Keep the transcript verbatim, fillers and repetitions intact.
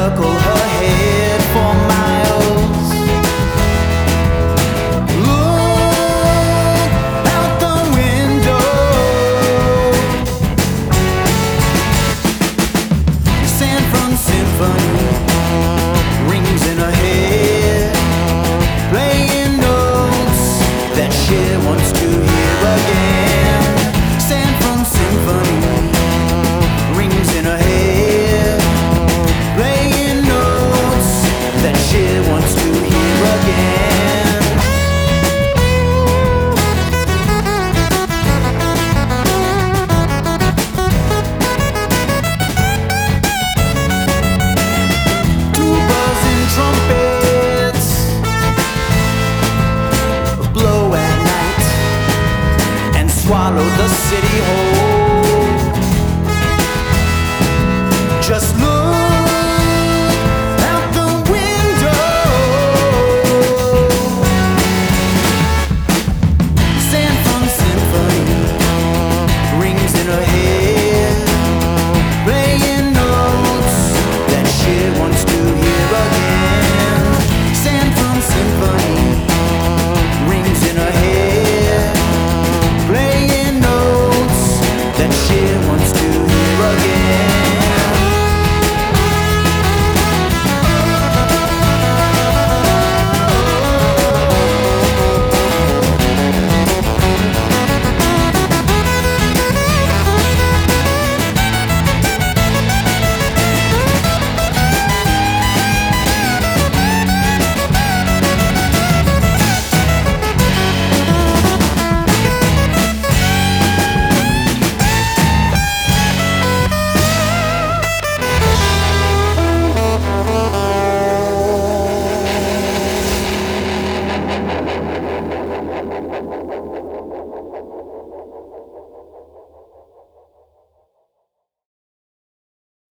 circle her head for miles. Look out the window. San Fran Symphony rings in her head, playing notes that she wants to hear again. San Fran Symphony rings in her head, playing notes that she wants to hear again. Two buzzing trumpets blow at night and swallow the city whole. Just look out the window. San Fran Symphony rings in her head, playing notes that she wants to hear again. San Fran Symphony rings in her head, playing notes that she wants to hear again.